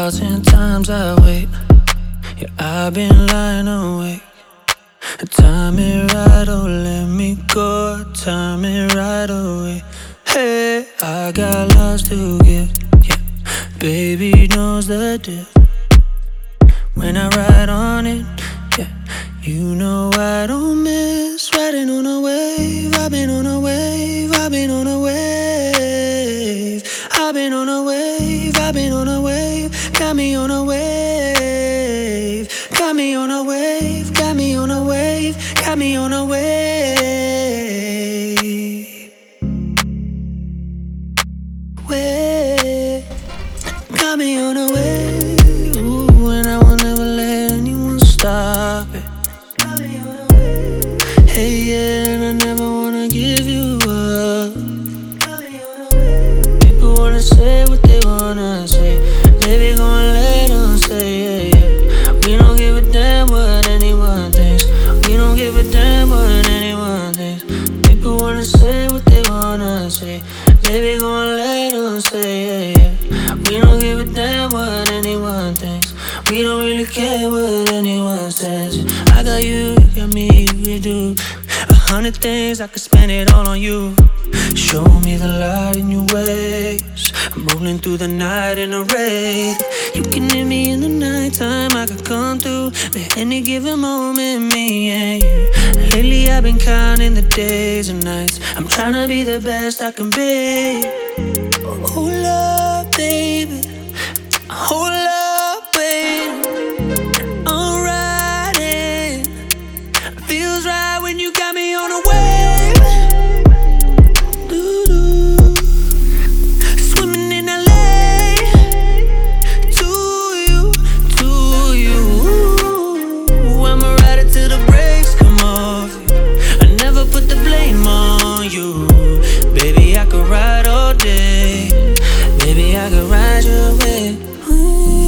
1,000 times I wait. Yeah, I've been lying awake. Time it right, oh let me go. Time it right away. Hey, I got lots to give. Yeah, baby knows the deal. When I ride on it, yeah, you know I don't miss. Riding on a wave, I've been on a wave, I've been on a wave. I've been on a wave, I've been on a wave. Got me on a wave, got me on a wave, got me on a wave, got me on a wave. Wave, got me on a wave. Ooh, and I will never let anyone stop it. Hey, yeah, and I never wanna give you up. People wanna say what they wanna say. Baby, gon' let them say, yeah, yeah. We don't give a damn what anyone thinks. We don't give a damn what anyone thinks. People wanna say what they wanna say. Baby, gon' let them say, yeah, yeah. We don't give a damn what anyone thinks. We don't really care what anyone says. I got you, you got me, we do 100 things, I could spend it all on you. Show me the light in your ways. I'm rolling through the night in a raid. You can hit me in the nighttime, I could come through at any given moment, me and you. Lately I've been counting the days and nights. I'm trying to be the best I can be. Hold up, baby. Hold up, baby. I'm riding. Feels right when you got me on a wave. Doo-doo. Swimming in LA. To you, to you. I'ma ride it till the brakes come off. I never put the blame on you. Baby, I could ride all day. Baby, I could ride your way. Ooh.